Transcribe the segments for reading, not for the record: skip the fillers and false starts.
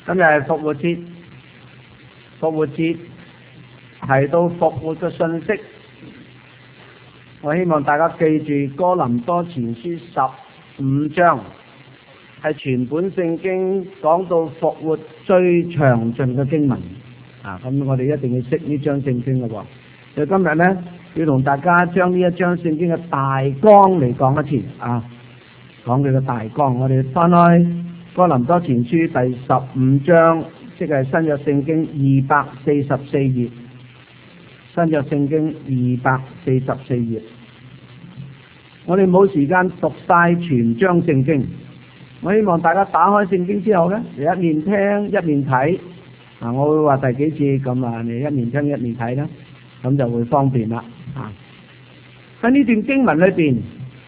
今日係復活節，復活節提到復活嘅信息，我希望大家記住哥林多前書15章係全本聖經講到復活最詳盡嘅經文啊！咁我哋一定要識呢章聖經嘅喎。所以今日呢，要同大家將呢一章聖經嘅大綱嚟講一次啊，講佢嘅大綱。我哋翻開哥林多前書第15章，即係新約聖經244頁。新約聖經244頁。我哋冇時間讀晒全章聖經，我希望大家打開聖經之後呢，你一面聽一面睇。啊，我會話第幾次咁啊？你一面聽一面睇啦，咁就會方便啦。啊，喺呢段經文裏邊，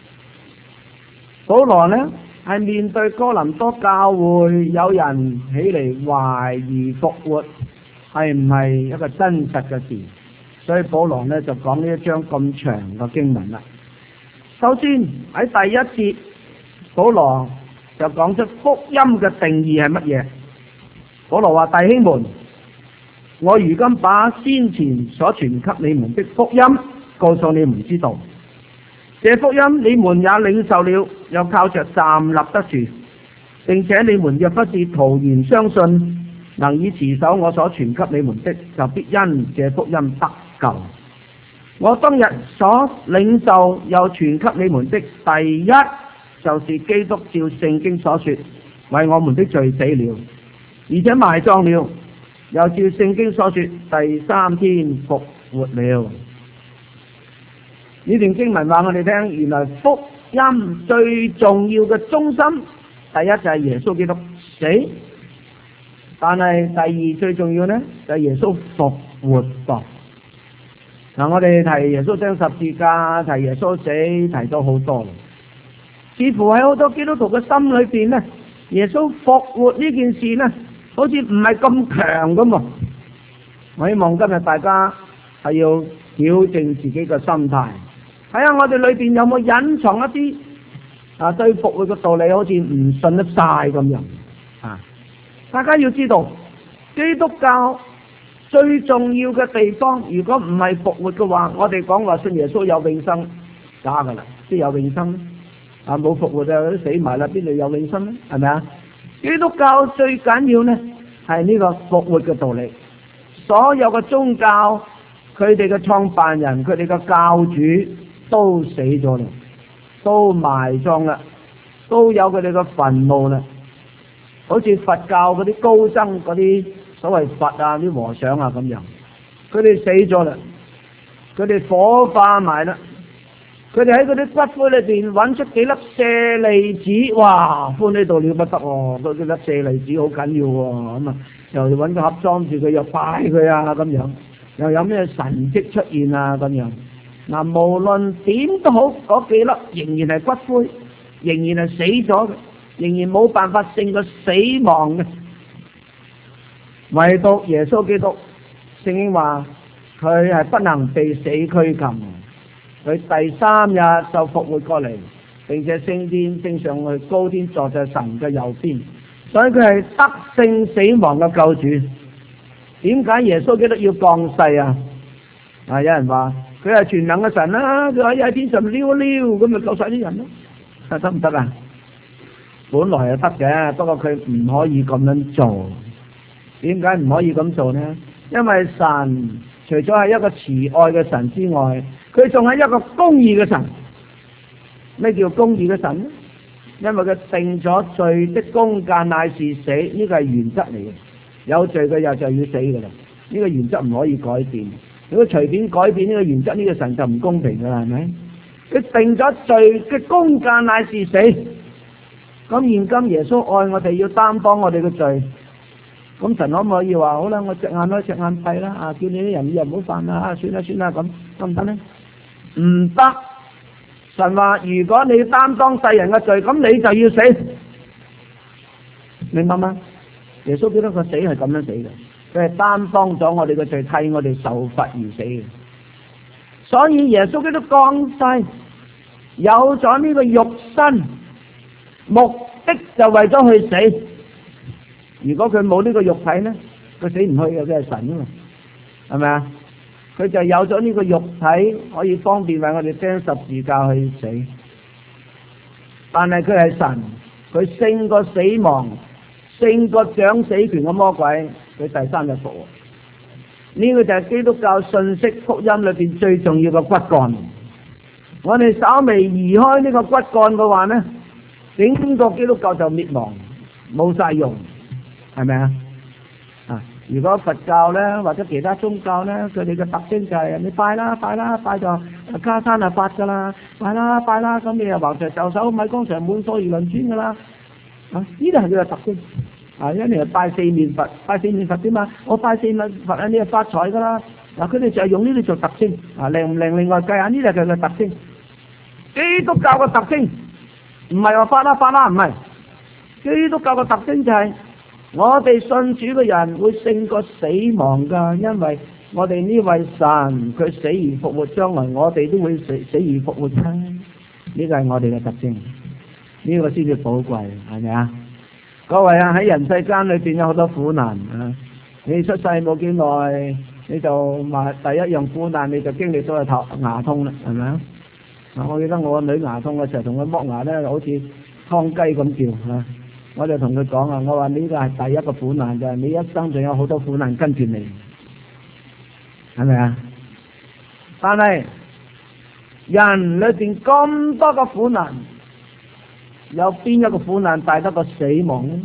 保羅呢係面對哥林多教會有人起嚟懷疑復活係唔係一個真實嘅事，所以保羅呢就講呢一章咁長嘅經文啦。首先喺第一節，保羅就講出福音嘅定義係乜嘢。保羅話：弟兄們，我如今把先前所傳給你們的福音告訴你們知道，這福音你們也領受了，又靠着站立得住，並且你們若不是徒然相信，能以持守我所傳給你們的，就必因這福音得救。我當日所領受又傳給你們的第一，就是基督照聖經所說，為我們的罪死了，而且埋葬了，又照聖經所說，第三天復活了。呢段經文話我哋聽，原來福音最重要嘅中心，第一就係耶穌基督死，但係第二最重要呢，就係耶穌復活噃。嗱，我哋提耶穌釘十字架，提耶穌死，提咗好多，似乎喺好多基督徒嘅心裏邊呢，耶穌復活呢件事呢，好似唔係咁強咁喎。我希望今日大家係要矯正自己嘅心態，睇下我哋裏邊有冇隱藏一啲對復活嘅道理好似唔信得晒咁樣啊！大家要知道，基督教最重要嘅地方，如果唔係復活嘅話，我哋講話信耶穌有永生，假噶啦，即有永生啊！冇復活就死埋啦，邊度有永生咧？係咪啊？基督教最緊要呢係呢個復活嘅道理。所有嘅宗教，佢哋嘅創辦人，佢哋嘅教主都死咗啦，都埋葬啦，都有佢哋嘅墳墓啦。好似佛教嗰啲高僧，嗰啲所謂佛啊，啲和尚啊咁樣，佢哋死咗啦，佢哋火化埋啦，佢哋喺嗰啲骨灰裏邊揾出幾粒舍利子，哇，歡喜到了不得喎！嗰幾粒舍利子好緊要喎，咁啊又揾個盒裝住佢，又拜佢啊咁樣，又有咩神蹟出現啊咁樣。嗱，無論點都好，嗰幾粒仍然係骨灰，仍然係死咗嘅，仍然冇辦法勝過死亡嘅。唯獨耶穌基督，聖經話佢係不能被死拘禁，佢第三日就復活過嚟，並且升天升上去高天，坐在神嘅右邊，所以佢係得勝死亡嘅救主。點解耶穌基督要降世啊？有人話佢係全能嘅神啦，佢可以喺天上溜溜咁咪救晒啲人咯，得唔得啊？本來係得嘅，不過佢唔可以咁樣做。點解唔可以咁做呢？因為神除咗係一個慈愛嘅神之外，佢仲係一個公義嘅神。咩叫公義嘅神呢？因為佢定咗罪的工價乃是死，呢個係原則嚟嘅。有罪嘅人就要死噶啦，呢個原則唔可以改變。如果隨便改變呢個原則，呢個神就唔公平噶啦，係咪？佢定咗罪嘅工價乃是死。咁現今耶穌愛我哋，要擔當我哋嘅罪。咁神可唔可以話好啦？我隻眼開隻眼閉啦，叫你啲人又唔好犯啦，算啦算啦，咁得唔得呢？唔得。神話如果你擔當世人嘅罪，咁你就要死，明白嗎？耶穌基督個死係咁樣死嘅，佢係擔當咗我哋嘅罪，替我哋受罰而死嘅。所以耶穌基督降世，有咗呢個肉身，目的就為咗去死。 如果佢冇呢個肉體咧，佢死唔去嘅，佢係神啊嘛，係咪啊？佢就有咗呢個肉體，可以方便為我哋釘十字架去死。但係佢係神，佢勝過死亡，勝過掌死權嘅魔鬼，佢第三日復活。呢個就係基督教信息福音裏邊最重要嘅骨幹。我哋稍微移開呢個骨幹嘅話呢，整個基督教就滅亡，冇晒用，係咪啊？如果佛教呢，或者其他宗教呢，佢哋嘅特徵就係你拜啦拜啦拜就加山發噶啦，拜啦拜啦，咁你又橫財就手米缸常滿載而輪轉噶啦。呢啲係佢嘅特徵。因為你係拜四面佛，拜四面佛點嘛？我拜四面佛你係發財噶啦。佢哋就係用呢啲做特徵。靈唔靈？另外計下呢啲係佢嘅特徵。基督教嘅特徵唔係話發啦發啦，唔係。基督教嘅特徵就係我哋信主嘅人會勝過死亡噶，因為我哋呢位神佢死而復活，將來我哋都會死而復活嘅。呢個係我哋嘅特徵，呢個先至寶貴，係咪啊？各位啊，喺人世間裏邊有好多苦難啊！你出世冇幾耐，你就話第一樣苦難，你就經歷咗係牙痛啦，係咪啊？我記得我個女牙痛嘅時候，同佢剝牙咧，好似劏雞咁叫啊！我就同佢講啊，我話呢個係第一個苦難，就係你一生仲有好多苦難跟住你，係咪啊？但係人裏邊咁多個苦難，有邊一個苦難大得過死亡呢？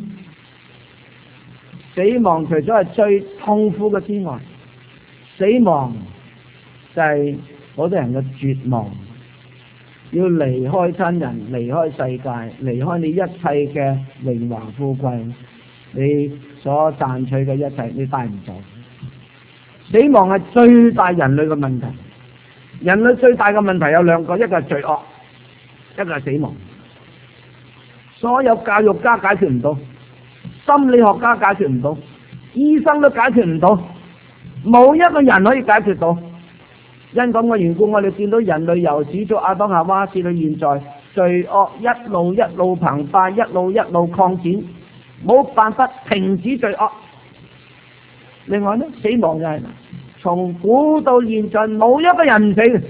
死亡除咗係最痛苦嘅之外，死亡就係好多人嘅絕望，要離開親人，離開世界，離開你一切嘅榮華富貴，你所賺取嘅一切你帶唔走。死亡係最大人類嘅問題。人類最大嘅問題有兩個，一個係罪惡，一個係死亡。所有教育家解決唔到，心理學家解決唔到，醫生都解決唔到，冇一個人可以解決到。因咁嘅緣故，我哋見到人類由始祖亞當夏娃至到現在，罪惡一路澎湃，一路擴展，冇辦法停止罪惡。另外呢，死亡就係從古到現在冇一個人唔死嘅。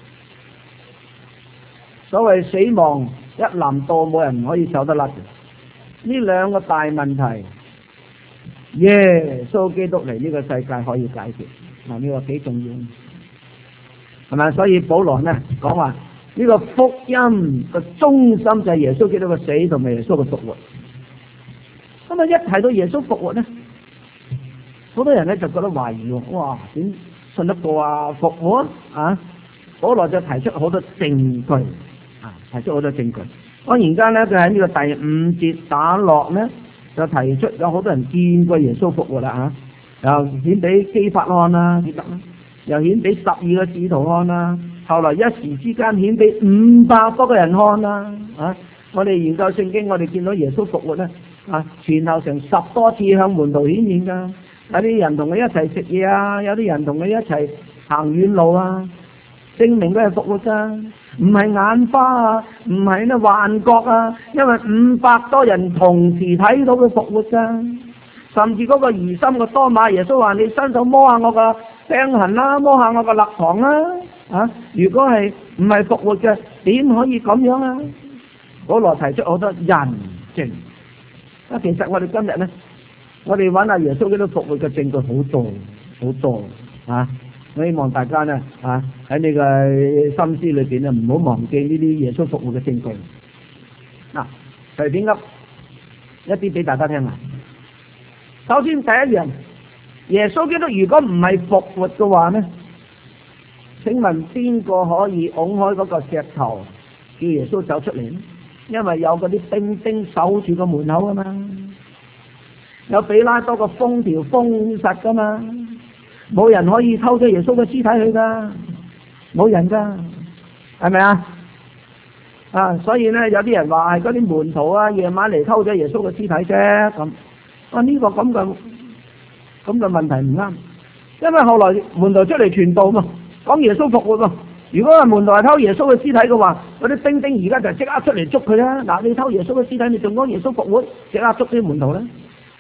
所謂死亡一臨到，冇人可以走得甩嘅。呢兩個大問題，耶穌基督嚟呢個世界可以解決。呢個幾重要，係咪？所以保羅呢講話呢個福音嘅中心就係耶穌基督嘅死同埋耶穌嘅復活。咁啊，一提到耶穌復活呢，好多人呢就覺得懷疑喎，哇，點信得過啊？復活啊？保羅就提出好多證據。提出好多證據。當然間咧，佢喺呢個第5節打落咧，就提出有好多人見過耶穌復活啦嚇，又顯俾基法看啦，記得啦，又顯俾12個使徒看啦，後來一時之間顯俾500多個人看啦。我哋研究聖經，我哋見到耶穌復活咧，前後成10多次向門徒顯現㗎，有啲人同佢一齊食嘢啊，有啲人同佢一齊行遠路啊，證明佢係復活㗎。唔係眼花啊，唔係呢幻覺啊，因為500多人同時睇到佢復活噶，甚至嗰個疑心嘅多馬，耶穌話你伸手摸下我個傷痕啦，摸下我個肋旁啦，如果係唔係復活嘅，點可以咁樣啊？保羅提出好多人證，其實我哋今日呢，我哋揾下耶穌基督復活嘅證據好多好多啊！我希望大家呢喺你嘅心思裏邊呢，唔好忘記呢啲耶穌復活嘅證據。隨便噏一啲俾大家聽下。首先第一樣，耶穌基督如果唔係復活嘅話呢，請問邊個可以拱開嗰個石頭叫耶穌走出嚟呢？因為有嗰啲兵丁守住個門口啊嘛，有比拉多個封條封實噶嘛。冇人可以偷咗耶穌嘅屍體去噶，冇人噶，係咪啊？所以咧，有啲人話係嗰啲門徒啊，夜晚嚟偷咗耶穌嘅屍體啫。咁呢個咁嘅問題唔啱，因為後來門徒出嚟傳道嘛，講耶穌復活嘛。如果係門徒係偷耶穌嘅屍體嘅話，嗰啲兵丁而家就即刻出嚟捉佢啦。嗱，你偷耶穌嘅屍體，你仲講耶穌復活，即刻捉啲門徒啦。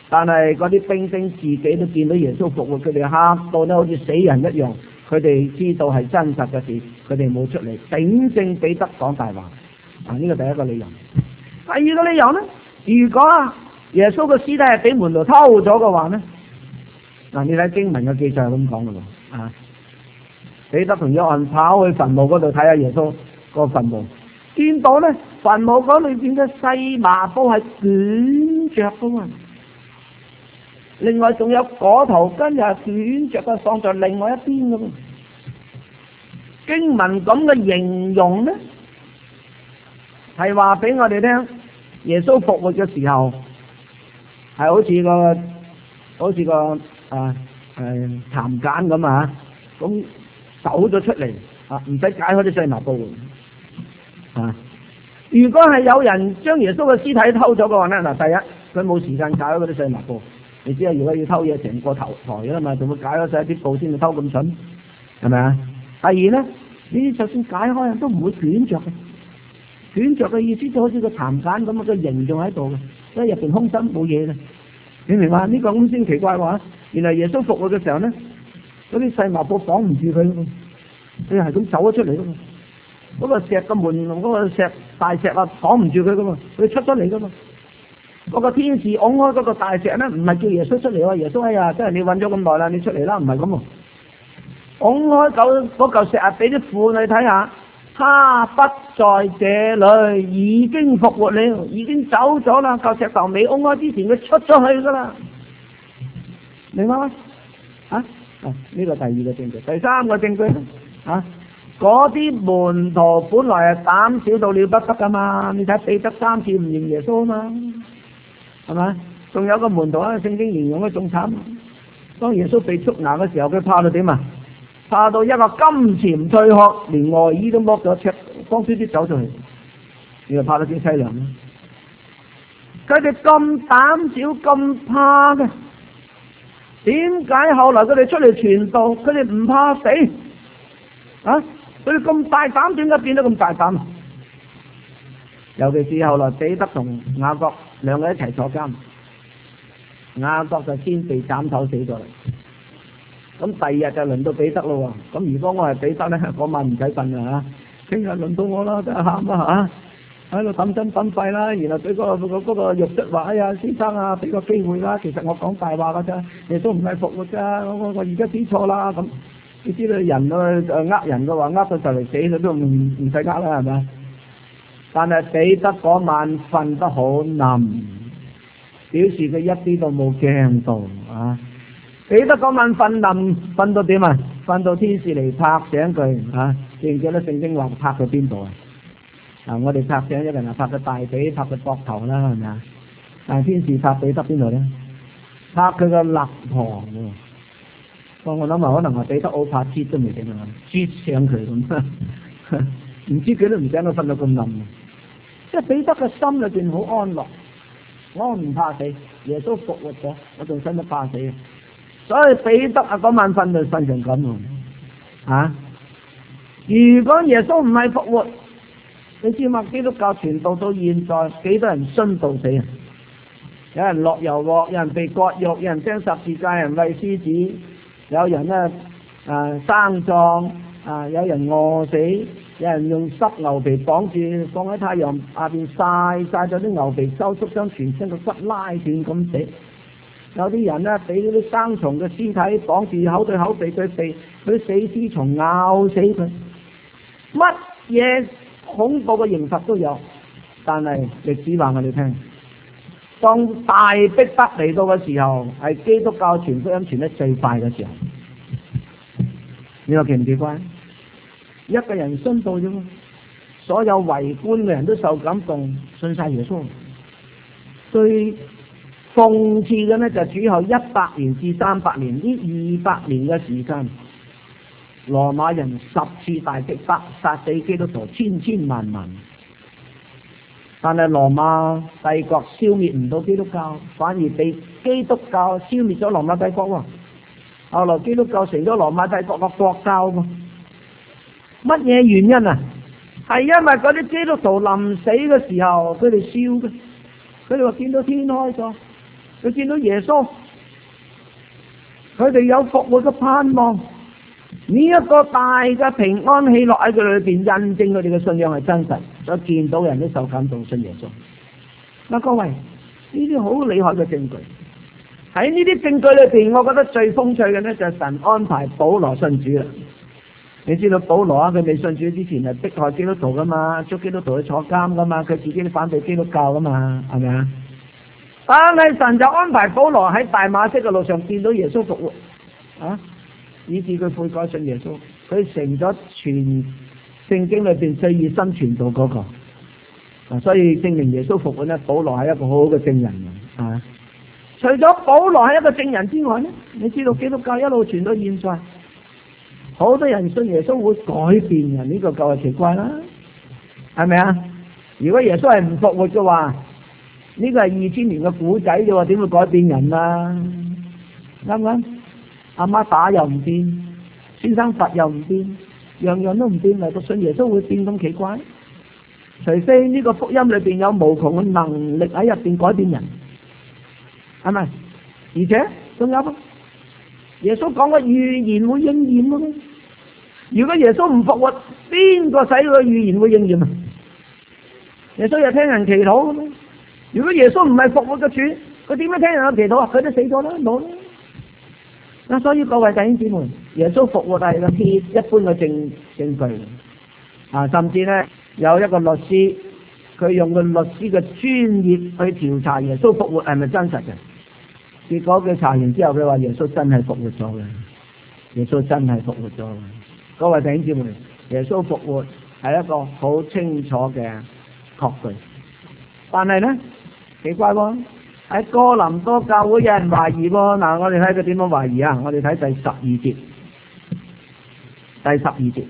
但係嗰啲兵丁自己都見到耶穌復活，佢哋嚇到咧好似死人一樣。佢哋知道係真實嘅事，佢哋冇出嚟頂正彼得講大話。呢個第一個理由。第二個理由咧，如果耶穌嘅屍體係俾門徒偷咗嘅話咧，你睇經文嘅記載係咁講嘅喎。彼得同約翰跑去墳墓嗰度睇下耶穌個墳墓，見到咧墳墓嗰裏邊嘅細麻布係捲着嘅喎。另外仲有嗰頭巾又係捲着嘅，放在另外一邊嘅喎。經文咁嘅形容咧，係話俾我哋聽，耶穌復活嘅時候係好似個蠶繭咁啊，咁走咗出嚟啊，唔使解開啲細麻布啊。如果係有人將耶穌嘅屍體偷咗嘅話咧，第一佢冇時間解開嗰啲細麻布。你知啊，如果要偷嘢，成個頭抬啊嘛，仲會解開晒啲布先至偷咁蠢，係咪啊？第二咧，你就算解開都唔會捲着嘅，捲着嘅意思就好似個蠶繭咁嘅形狀喺度嘅，所以入邊空心冇嘢嘅。你明嘛？呢個咁先奇怪話，原來耶穌復活嘅時候咧，嗰啲細麻布綁唔住佢，佢係咁走咗出嚟噶嘛。嗰個石嘅門，嗰個石大石啊，綁唔住佢噶嘛，佢出咗嚟噶嘛。嗰個天使拱開嗰個大石咧，唔係叫耶穌出嚟喎，耶穌哎呀，真係你揾咗咁耐啦，你出嚟啦，唔係咁喎。拱開嗰嚿石啊，俾啲婦女睇下，他不在這裏，已經復活了，已經走咗啦。嚿石頭未拱開之前，佢出咗去噶啦，明嗎？呢個第二個證據，第三個證據嗰啲門徒本來係膽小到了不得噶嘛，你睇彼得3次唔認耶穌啊嘛。係咪？仲有個門徒聖經形容得仲慘。當耶穌被捉拿嘅時候，佢怕到點啊？怕到一個金錢退學，連外衣都剝咗，赤光脫脫走出去。你話怕到幾凄涼咧？佢哋咁膽小咁怕嘅，點解後來佢哋出嚟傳道，佢哋唔怕死？佢哋咁大膽，點解變得咁大膽？尤其是後來彼得同雅各兩個一齊坐監，雅各就先被斬頭死咗啦。咁第二日就輪到彼得咯喎。咁如果我係彼得咧，嗰晚唔使瞓啦嚇，聽日輪到我啦，真係喊啦嚇，喺度揼真揼廢啦。然後對嗰個獄卒話：哎呀，先生啊，俾個機會啦，其實我講大話㗎啫，亦都唔係復活㗎，我而家知錯啦。咁你知道人呃人嘅話，呃到就嚟死佢都唔使呃啦，係咪？但係彼得嗰晚瞓得好冧，表示佢一啲都冇驚到啊！彼得嗰晚瞓冧，瞓到點啊？瞓到天使嚟拍醒佢啊！記唔記得聖經話拍佢邊度啊？我哋拍醒一個人拍佢大髀，拍佢膊頭啦，係咪啊？但係天使拍彼得邊度咧？拍佢個肋旁喎。我諗啊，可能係彼得好怕跌都未定啊，跌醒佢咁，唔知佢都唔醒到瞓到咁冧。即係彼得嘅心裏邊好安樂，我唔怕死，耶穌復活咗，我仲使乜怕死啊？所以彼得嗰晚瞓就瞓成咁啊！如果耶穌唔係復活，你知嘛？基督教傳道到現在幾多人殉道死啊？有人落油鑊，有人被割肉，有人釘十字架，有人餵獅子，有人咧生壯有人餓死。有人用濕牛皮綁住，放喺太陽下邊曬咗啲牛皮收縮，將全身嘅骨拉斷咁死。有啲人咧俾嗰啲生蟲嘅屍體綁住口對口鼻對鼻，嗰啲死屍蟲咬死佢。乜嘢恐怖嘅刑罰都有，但係歷史話我哋聽，當大逼迫嚟到嘅時候，係基督教傳福音傳得最快嘅時候。你話奇唔奇怪？一個人殉道啫嘛，所有圍觀嘅人都受感動，信晒耶穌。最諷刺嘅呢，就係主後100年至300年呢200年嘅時間，羅馬人10次大逼迫，殺死基督徒千千萬萬。但係羅馬帝國消滅唔到基督教，反而被基督教消滅咗羅馬帝國喎。後來基督教成咗羅馬帝國嘅國教喎。乜嘢原因啊？係因為嗰啲基督徒臨死嘅時候，佢哋笑嘅，佢哋話見到天開咗， 佢見到耶穌，佢哋有復活嘅盼望，呢一個大嘅平安喜樂喺佢裏邊印證佢哋嘅信仰係真實，所以見到人都受感動信耶穌。嗱，各位，呢啲好厲害嘅證據。喺呢啲證據裏邊，我覺得最風趣嘅咧就係神安排保羅信主啦。你知道保羅啊，佢未信主之前係迫害基督徒噶嘛，捉基督徒去坐監噶嘛，佢自己都反對基督教噶嘛，係咪啊？但係神就安排保羅喺大馬色嘅路上見到耶穌復活，啊，以致佢悔改信耶穌，佢成咗全聖經裏邊最熱心傳道嗰個。所以證明耶穌復活咧，保羅係一個好好嘅證人啊！除咗保羅係一個證人之外咧，你知道基督教一路傳到現在，好多人信耶穌會改變嘅，呢個夠係奇怪啦，係咪啊？如果耶穌係唔復活嘅話，呢個係2000年嘅古仔啫喎，點會改變人啊？啱唔啱？阿媽打又唔變，先生罰又唔變，樣樣都唔變，嚟到信耶穌會變咁奇怪？除非呢個福音裏邊有無窮嘅能力喺入邊改變人，係咪？而且仲有耶穌講嘅預言會應驗嘅咩？如果耶穌唔復活，邊個使佢嘅預言會應驗啊？耶穌又聽人祈禱嘅咩？如果耶穌唔係復活嘅主，佢點樣聽人嘅祈禱啊？佢都死咗啦，冇啦。嗱，所以各位弟兄姊妹，耶穌復活係個鐵一般嘅證據啊！甚至咧有一個律師，佢用個律師嘅專業去調查耶穌復活係咪真實嘅。結果佢查完之後，佢話耶穌真係復活咗嘅，耶穌真係復活咗嘅。各位弟兄姊妹，耶穌復活係一個好清楚嘅確據。但係咧奇怪喎，喺哥林多教會有人懷疑喎。嗱，我哋睇佢點樣懷疑啊？我哋睇第12節，第12節，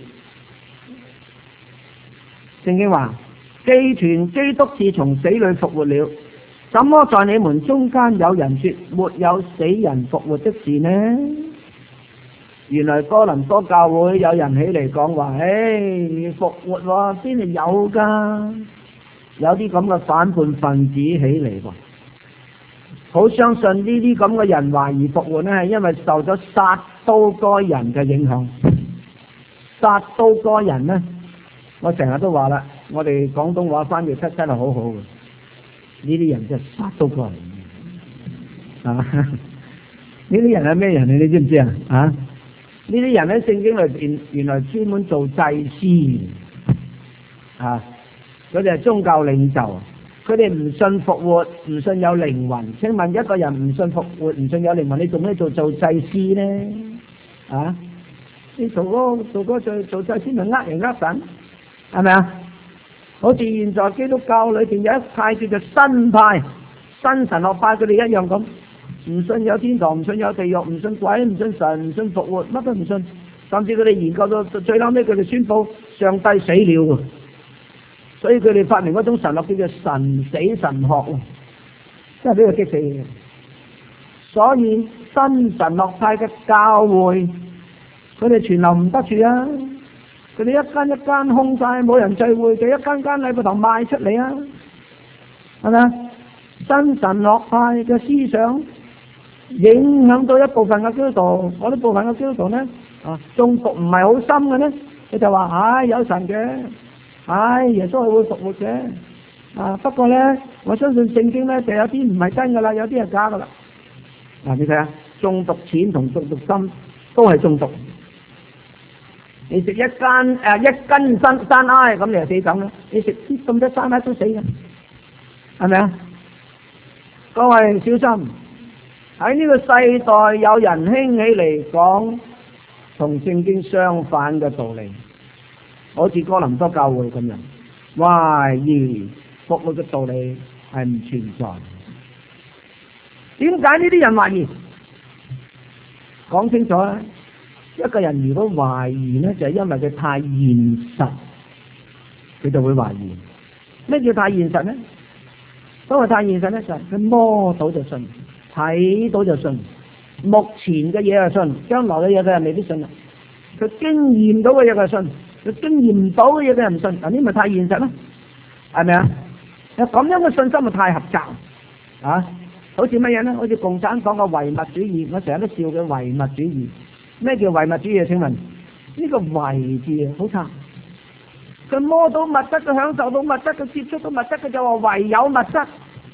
聖經話：既傳基督是從死裏復活了，怎麼在你們中間有人說沒有死人復活的事呢？原來哥林多教會有人起嚟講話：復活喎，邊係有噶？有啲咁嘅反叛分子起嚟喎，好相信呢啲咁嘅人懷疑復活呢，係因為受咗撒都該人嘅影響。撒都該人呢，我成日都話啦，我哋廣東話翻譯得真係好好嘅。呢啲人真係撒都該人啊！呢啲人係咩人你知唔知啊？啊！呢啲人喺聖經裏邊原來專門做祭司啊！佢哋係宗教領袖，佢哋唔信復活，唔信有靈魂。請問一個人唔信復活，唔信有靈魂，你做咩做祭司呢？啊！你做祭司咪呃人呃神，係咪啊？好似現在基督教裏邊有一派叫做新派、新神學派，佢哋一樣咁，唔信有天堂，唔信有地獄，唔信鬼，唔信神，唔信復活，乜都唔信。甚至佢哋研究到最後尾，佢哋宣布上帝死了。所以佢哋發明嗰種神學叫做神死神學，真係俾佢激死嘅。所以新神學派嘅教會，佢哋傳流唔得住啊！佢哋一間一間空晒，冇人聚會，就一間間禮拜堂賣出嚟啊！係咪啊？新神學派嘅思想影響到一部分嘅基督徒，嗰啲部分嘅基督徒呢，中毒唔係好深嘅呢，佢就話：有神嘅。耶穌係會復活嘅，不過咧，我相信聖經咧就有啲唔係真噶啦，有啲係假噶啦。你睇下，中毒淺同中毒深都係中毒。你食一斤山埃咁，你就死梗啦。你食啲咁多山埃都死嘅，係咪啊？各位小心，喺呢個世代有人興起嚟講同聖經相反嘅道理。好似哥林多教會咁樣，懷疑復活嘅道理係唔存在。點解呢啲人懷疑？講清楚啦！一個人如果懷疑呢，就係因為佢太現實，佢就會懷疑。咩叫太現實呢？所謂太現實呢，就係佢摸到就信，睇到就信，目前嘅嘢就信，將來嘅嘢佢係未必信啦。佢經驗到嘅嘢佢信。佢經驗唔到嘅嘢佢又唔信，嗱呢咪太現實啦，係咪啊？有咁樣嘅信心咪太狹窄啊！ 好似乜嘢咧？好似共產黨嘅唯物主義，我成日都笑佢唯物主義。咩叫唯物主義啊？請問呢個唯字啊，好差。佢摸到物質，佢享受到物質，佢接觸到物質，佢就話唯有物質。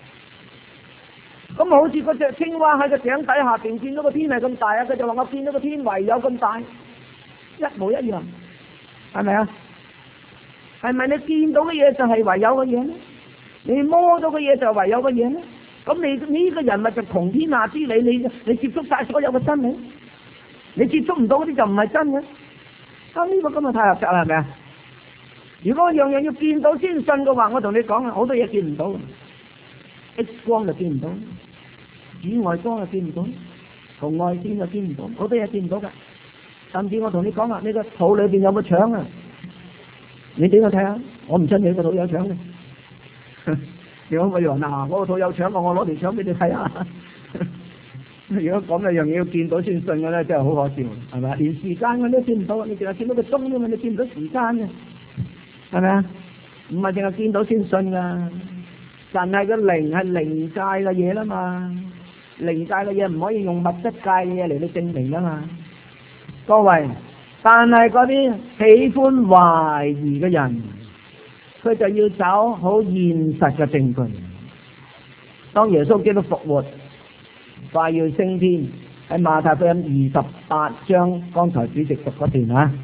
咁好似嗰隻青蛙喺個井底下邊見到個天係咁大啊，佢就話我見到個天唯有咁大，一模一樣，係咪啊？係咪你見到嘅嘢就係唯有嘅嘢咧？你摸到嘅嘢就係唯有嘅嘢咧？咁你呢個人物就窮天下之理，你接觸晒所有嘅真理，你接觸唔到嗰啲就唔係真嘅。啊，呢個今日太狹窄啦，係咪啊？如果我樣樣要見到先信嘅話，我同你講啊，好多嘢見唔到 ，X 光就見唔到，紫外光就見唔到，紅外線就見唔到，好多嘢見唔到㗎。甚至我同你講啊，你個肚裏邊有個腸啊，你俾我睇下，我唔信你個肚有腸嘅。你可唔可以話嗱，我個肚有腸，我攞條腸俾你睇下。如果講嘅樣嘢要見到先信嘅咧，真係好可笑，係咪？連時間我都見唔到，你淨係見到個鐘啫嘛，你見唔到時間嘅，係咪啊？唔係淨係見到先信噶。神係個靈，係靈界嘅嘢啦嘛，靈界嘅嘢唔可以用物質界嘅嘢嚟去證明噶嘛。各位，但係嗰啲喜歡懷疑嘅人，佢就要找好現實嘅證據。當耶穌基督復活，快要升天，喺馬太福音28章，剛才主席讀嗰段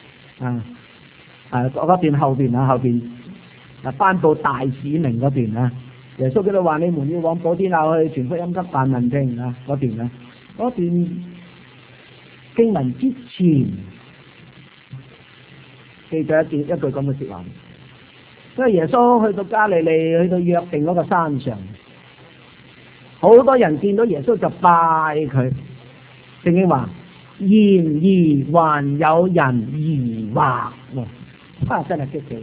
嗰段後邊頒布大使命嗰段啊，耶穌基督話你們要往普天下去傳福音給萬民聽啊，嗰段經文之前記咗一句咁嘅說話。所以耶穌去到加利利，去到約定嗰個山上，好多人見到耶穌就拜佢。聖經話，然而還有人疑惑，真係激死人！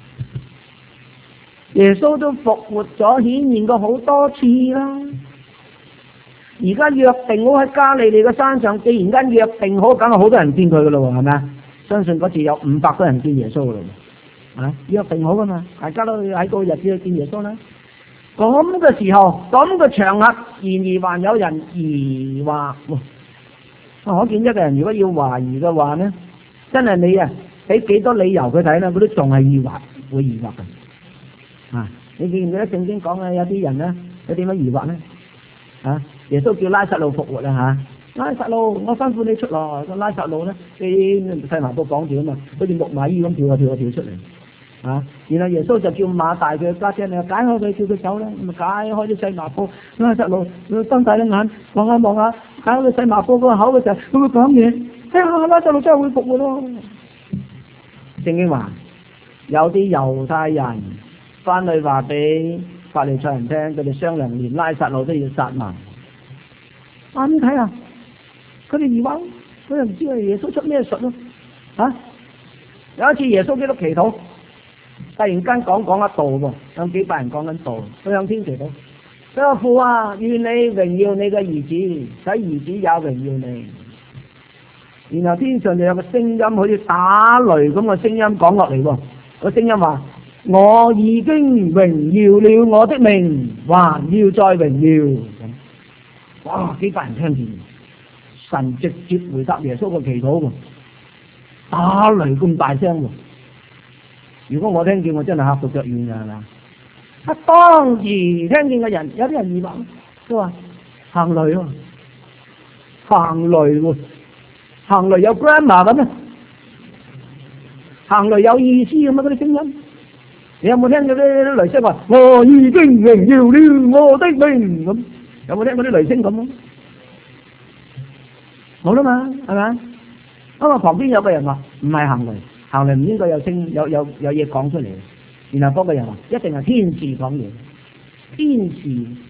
耶穌都復活咗，顯現過好多次啦。而家約定好喺加利利嘅山上，既然間約定好，梗係好多人見佢噶咯，係咪啊？相信嗰次有500個人見耶穌噶咯。約定好噶嘛，大家都喺個日子去見耶穌啦。咁嘅時候，咁嘅場合，然而還有人疑惑。可見一個人如果要懷疑嘅話咧，真係你俾幾多理由佢睇咧，佢都仲係會疑惑嘅。你記唔記得聖經講有啲人咧，佢點樣疑惑咧？耶穌叫拉撒路復活啦拉撒路，我吩咐你出來。個拉撒路咧，啲細麻布綁住啊嘛，好似木馬衣咁跳出嚟。然後耶穌就叫馬大佢家姐，你解開佢，叫佢走啦。咁解開啲細麻布，拉撒路佢瞪大隻眼望下，解開佢細麻布嗰個口嘅時候，佢會講嘢。拉撒路真係會復活咯。聖經話有啲猶太人翻去話俾法利賽人聽，佢哋商量連拉撒路都要殺埋。你睇下，佢哋疑惑，佢又唔知耶穌出咩術咯。有一次耶穌基督祈禱，突然間講一道喎，有幾百人講緊道，佢向天祈禱，佢話父啊，願你榮耀你嘅兒子，使兒子也榮耀你。然後天上就有個聲音，好似打雷咁嘅聲音講落嚟喎，個聲音話：我已經榮耀了我的名，還要再榮耀。哇！幾百人聽見，神直接回答耶穌嘅祈禱喎，打雷咁大聲喎。如果我聽見，我真係嚇到腳軟㗎，係咪？當時聽見嘅人，有啲人疑惑，都話行雷喎，行雷有 grammar 嘅咩？行雷有意思咁啊？嗰啲聲音，你有冇聽到啲雷聲話我已經榮耀了我的名咁？有冇聽嗰啲雷聲咁？冇啦嘛，係咪？因為旁邊有個人話唔係行雷。行雷唔應該有聲有嘢講出嚟，然後嗰個人話一定係天使講嘢，天使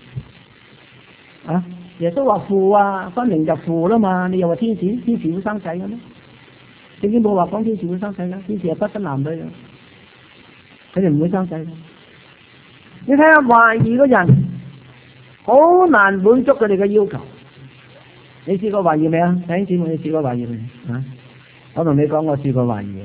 耶穌話父分明就父啦嘛，你又話天使會生仔嘅咩？聖經冇話講天使會生仔嘅，天使係不分男女嘅，佢哋唔會生仔嘅。你睇下懷疑嘅人，好難滿足佢哋嘅要求。你試過懷疑未啊？弟兄姊妹，你試過懷疑未？我同你講，我試過懷疑。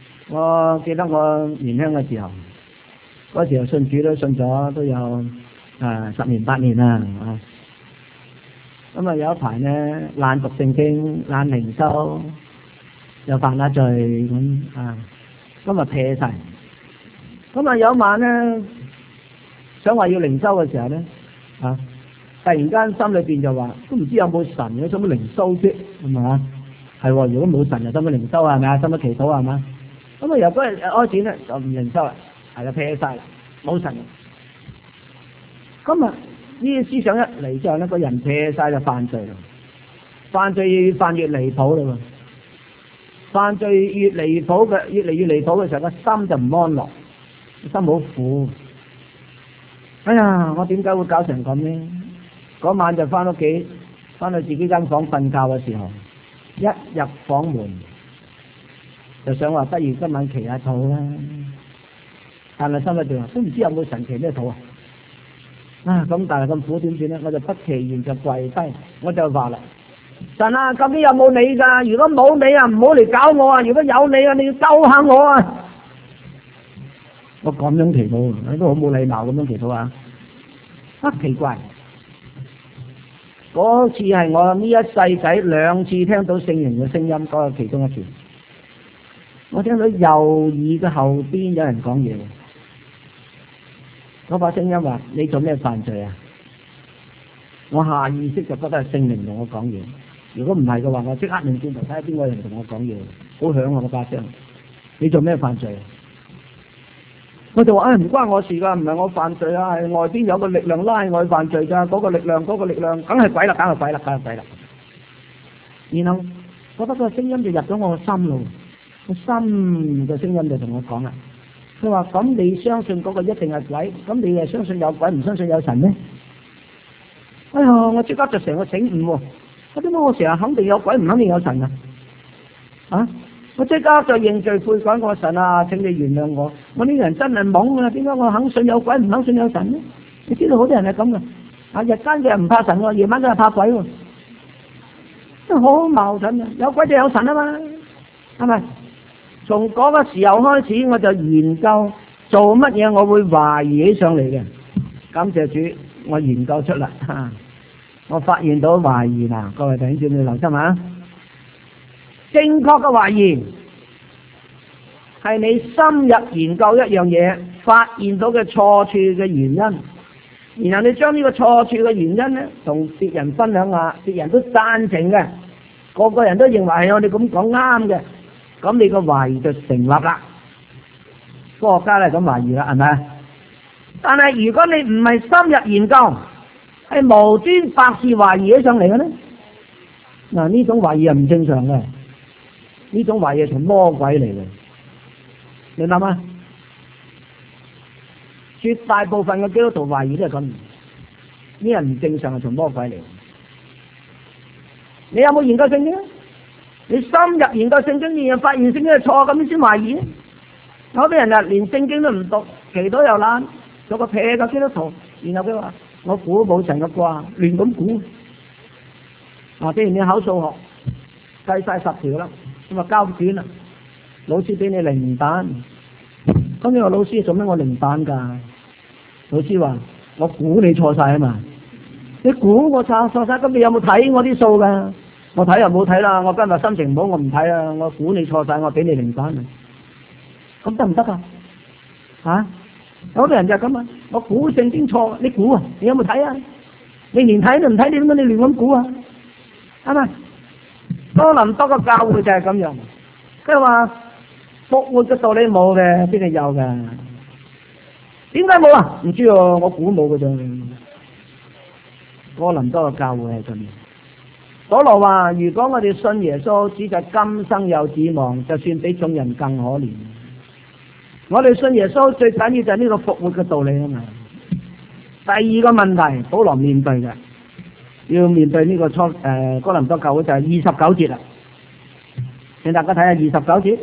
我記得我年輕嘅時候，嗰時候信主都信咗都有 10年8年啊，咁啊有一排咧懶讀聖經、懶靈修，又犯下罪咁啊，咁啊撇晒。咁啊有一晚咧，想話要靈修嘅時候咧，突然間心裏邊就話，都唔知有冇神嘅，使乜靈修啫，係咪啊？係喎，如果冇神就使乜靈修啊？係咪啊？使乜祈禱係嘛？咁啊由嗰日開始咧就唔靈修啦，係啦撇晒啦，冇神。咁啊呢啲思想一嚟之後咧，個人撇晒就犯罪啦，犯罪越犯越離譜啦，犯罪越離譜嘅，越嚟越離譜嘅時候，個心就唔安樂，個心好苦。哎呀，我點解會搞成咁呢？嗰晚就翻屋企，翻到自己間房瞓覺嘅時候，一入房門就想話不如今晚祈下禱啦，但係心裏邊話都唔知有冇神祈咩禱啊！咁但係咁苦點算咧？我就不其然就跪低，我就話啦：神啊，究竟有冇你噶？如果冇你啊，唔好嚟搞我啊！如果有你啊，你要救下我啊！我咁樣祈禱，你都好冇禮貌咁樣祈禱啊！奇怪，嗰次係我呢一世仔2次聽到聖靈嘅聲音，嗰個其中一次，我聽到右耳嘅後邊有人講嘢，嗰把聲音話：你做咩犯罪啊？我下意識就覺得係聖靈同我講嘢，如果唔係嘅話，我即刻擰轉頭睇下邊個人同我講嘢，好響我個把聲。你做咩犯罪啊？我就話：唔關我事噶，唔係我犯罪啊，係外邊有個力量拉我去犯罪噶，嗰個力量，梗係鬼啦，梗係鬼啦。然後覺得個聲音就入咗我個心咯，個心嘅聲音就同我講啦。佢話：咁你相信嗰個一定係鬼？咁你係相信有鬼，唔相信有神呢？哎呀！我即刻就成個醒悟喎！我點解我成日肯定有鬼，唔肯定有神啊？我即刻就認罪悔改，我神啊，請你原諒我！我呢個人真係懵啊！點解我肯信有鬼，唔肯信有神呢？你知道好多人係咁噶，日間嘅人唔怕神喎，夜晚嘅人怕鬼喎，真係好矛盾啊！有鬼就有神啊嘛，係咪？從嗰個時候開始，我就研究做乜嘢我會懷疑起上嚟嘅。感謝主，我研究出嚟，我發現到懷疑啦，各位弟兄姊妹留心下。正確嘅懷疑係你深入研究一樣嘢，發現到嘅錯處嘅原因，然後你將呢個錯處嘅原因咧，同別人分享下，別人都贊成嘅，個個人都認為係我哋咁講啱嘅，咁你個懷疑就成立啦。科學家咧咁懷疑啦，係咪？但係如果你唔係深入研究，係無端白事懷疑起上嚟嘅咧，嗱，呢種懷疑係唔正常嘅。呢種懷疑係從魔鬼嚟嘅，你諗下，絕大部分嘅基督徒懷疑都係咁，呢人唔正常係從魔鬼嚟。你有冇研究聖經？你深入研究聖經，然後發現聖經係錯，咁你先懷疑。有啲人啊，連聖經都唔讀，祈禱又懶，做個撇嘅基督徒，然後佢話我估冇神嘅啩，亂咁估。譬如你考數學，計晒10條啦。咁啊交卷啦，老師俾你零蛋，咁你話老師做咩我零蛋噶？老師話我估你錯晒啊嘛，你估我錯晒，咁你有冇睇我啲數噶？我睇又冇睇啦，我今日心情唔好，我唔睇啊，我估你錯晒，我俾你零蛋啊，咁得唔得啊？有啲人就係咁啊，我估聖經錯，你估啊？你有冇睇啊？你連睇都唔睇，你點解你亂咁估啊？係咪？哥林多個教會就係咁樣，佢話復活嘅道理冇嘅，邊係有嘅？點解冇啊？唔知喎，我估冇嘅啫。哥林多個教會係咁樣。保羅話：如果我哋信耶穌，只在今生有指望，就算比眾人更可憐。我哋信耶穌最緊要就係呢個復活嘅道理啊嘛。第二個問題，保羅面對嘅。要面對呢個哥林多教會就係29節啦，請大家睇下29節。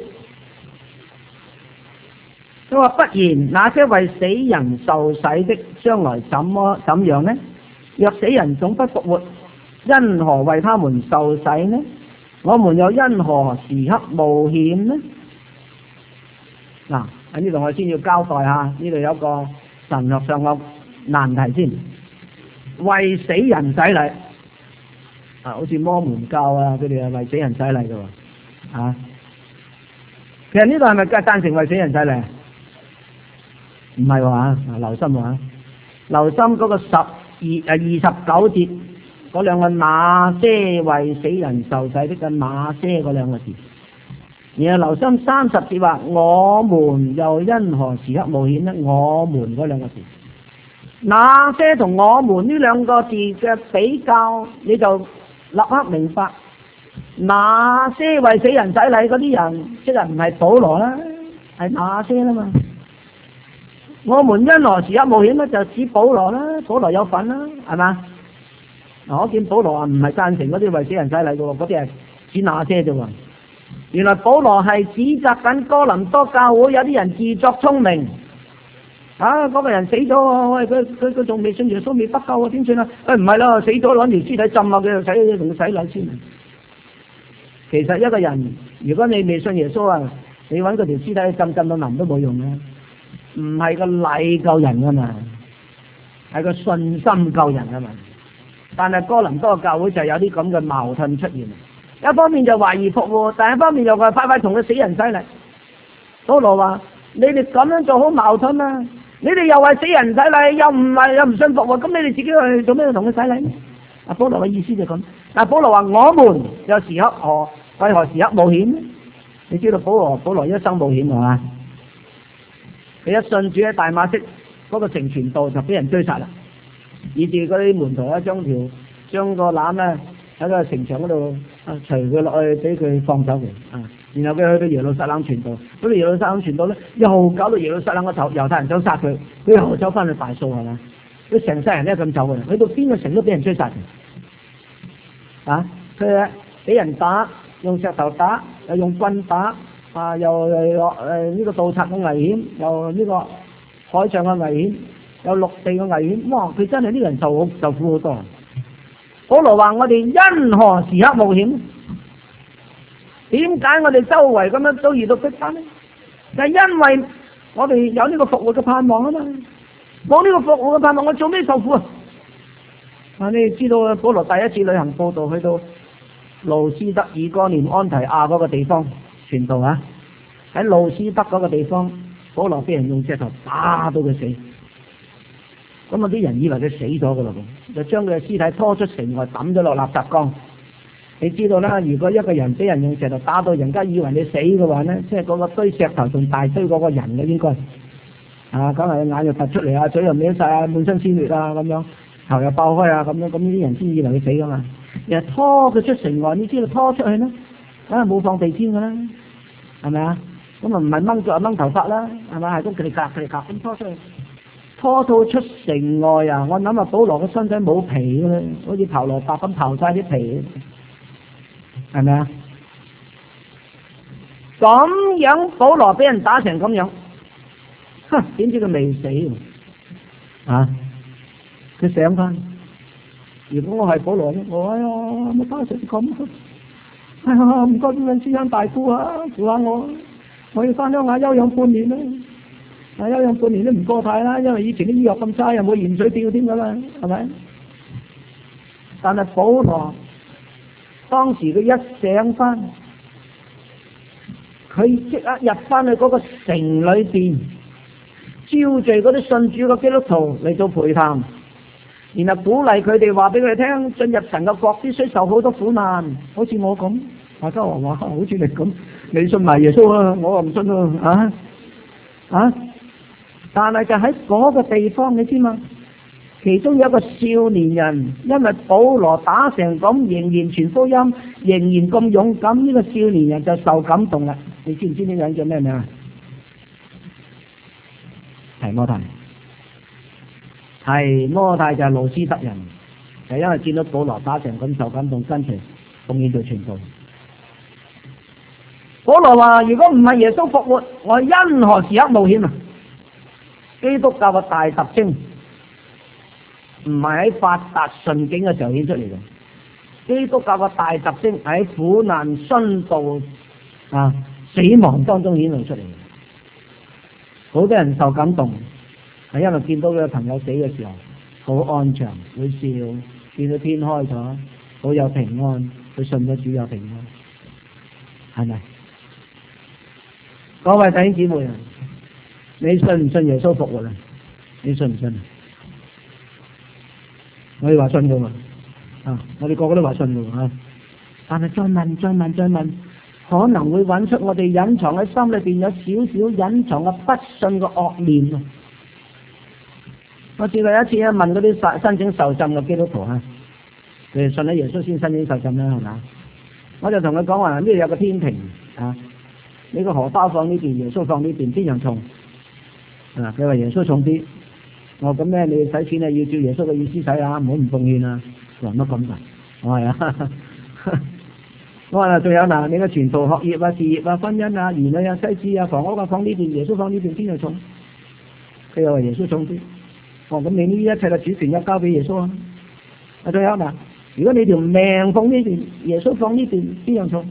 佢話：不然那些為死人受洗的，將來怎樣呢？若死人總不復活，因何為他們受洗呢？我們又因何時刻冒險呢？嗱，喺呢度我先要交代下，呢度有個神學上嘅難題先，為死人洗禮好似摩門教佢哋係為死人洗禮嘅喎其實呢度係咪贊成為死人洗禮？唔係喎留心喎留心嗰個29節嗰兩個那些為死人受洗的那些嗰兩個字，然後留心30節話我們又因何時刻冒險呢？我們嗰兩個字，那些同我們呢兩個字嘅比較，你就立刻明白，那些為死人洗禮嗰啲人，即係唔係保羅啦，係那些啦嘛。我們因何時刻冒險呢？就指保羅啦，保羅有份啦，係嘛？我見保羅唔係贊成嗰啲為死人洗禮嘅喎，嗰啲係指那些啫喎。原來保羅係指責緊哥林多教會有啲人自作聰明，嗰個人死咗，喂佢仲未信耶穌未得救點算啊？唔係啦，死咗攞條屍體浸下佢就洗同佢洗禮先。其實一個人如果你未信耶穌你揾嗰條屍體浸到腍都冇用嘅，唔係個禮救人噶嘛，係個信心救人噶嘛。但係哥林多教會就有啲咁嘅矛盾出現，一方面就懷疑復活，但係一方面又話快同佢死人洗禮。保羅話：你哋咁樣做好矛盾啊！你哋又話死人洗禮，又唔信復活，咁你哋自己去做咩同佢洗禮呢？保羅嘅意思就咁。但係保羅話：我們有時刻為何時刻冒險呢？你知道保羅一生冒險係嘛？佢一信主喺大馬色嗰個城傳道就俾人追殺啦。以至嗰啲門徒將個籃咧喺個城牆嗰度除佢落去，俾佢放走佢然後佢去到耶路撒冷傳道，嗰啲耶路撒冷傳道咧又搞到耶路撒冷個頭猶太人想殺佢，佢又走翻去大數係嘛？佢成世人都咁走嘅，去到邊個城都俾人追殺佢俾人打，用石頭打，又用棍打又呢個盜賊嘅危險，又呢個海上嘅危險。有陸地嘅危險，哇！佢真係呢個人受苦好多。保羅話：我哋因何時刻冒險？點解我哋周圍咁樣都遇到逼迫呢？就係因為我哋有呢個復活嘅盼望啊嘛。冇呢個復活嘅盼望，我做咩受苦啊？你知道保羅第一次旅行報道去到路斯德、以哥念、安提亞嗰個地方傳道喺路斯德嗰個地方，保羅俾人用石頭打到佢死。咁啲人以為佢死咗噶啦，就將佢嘅屍體拖出城外抌咗落垃圾缸。你知道啦，如果一個人俾人用石頭打到人家以為你死嘅話呢，即係嗰個堆石頭仲大堆嗰個人嘅應該咁係眼又突出嚟嘴又歪晒滿身鮮血咁樣，頭又爆開咁樣，咁呢啲人先以為佢死噶嘛。然後拖佢出城外，你知道拖出去呢，梗係冇放地氈噶啦，係咪啊？咁唔係掹腳掹頭髮啦，係咪？係咁佢哋夾咁拖出去。拖到出城外我諗保羅嘅身體冇皮嘅，好似刨蘿蔔咁刨晒啲皮，係咪咁樣保羅俾人打成咁樣，點知佢未死佢醒翻。如果我係保羅咧，我冇打成咁，唔該邊位師兄大夫扶下我要翻鄉下休養半年啦。休養半年都唔過太啦，因為以前啲醫藥咁差，又冇鹽水吊添噶嘛，係咪？但係保羅當時佢一醒翻，佢即刻入翻去嗰個城裏邊，招聚嗰啲信主嘅基督徒嚟做陪談，然後鼓勵佢哋話俾佢哋聽，進入神嘅國必須受好多苦難，好似我咁。大家話好似你咁，你信埋耶穌我又唔信但係就喺嗰個地方，你知嘛？其中有一個少年人，因為保羅打成咁，仍然傳福音，仍然咁勇敢，呢個少年人就受感動啦。你知唔知呢個人叫咩名啊？提摩太。提摩太就係路斯德人，就因為見到保羅打成咁受感動，跟隨奉獻做傳道。保羅話：如果唔係耶穌復活，我因何時刻冒險啊？基督教嘅大特徵唔係喺發達順境嘅時候顯出嚟嘅，基督教嘅大特徵喺苦難、殉道死亡當中顯露出嚟嘅。好多人受感動， 係因為見到佢嘅朋友死嘅時候好安詳，會笑，見到天開咗，好有平安，佢信咗主有平安，係咪？各位弟兄姊妹啊，你信唔信耶穌復活啊？你信唔信啊？我哋話信噶嘛，我哋個個都話信噶，但係再問，可能會揾出我哋隱藏喺心裏邊有少少隱藏嘅不信嘅惡念啊！我試過有一次問嗰啲申請受浸嘅基督徒佢哋信咗耶穌先申請受浸啦，係嘛？我就同佢講話呢度有個天平你個荷包放呢邊，耶穌放呢邊，邊樣重？佢話耶穌重啲。我咁咧，你使錢要照耶穌嘅意思使唔好唔奉獻啊！話乜咁㗎？我係我話仲有你嘅傳道、學業啊、事業啊、婚姻啊、兒女啊、妻子啊、房屋啊，放呢邊，耶穌放呢邊，邊樣重？佢又話耶穌重啲。咁你呢一切嘅主權要交俾耶穌啊！仲有如果你條命放呢邊，耶穌放呢邊，邊樣重？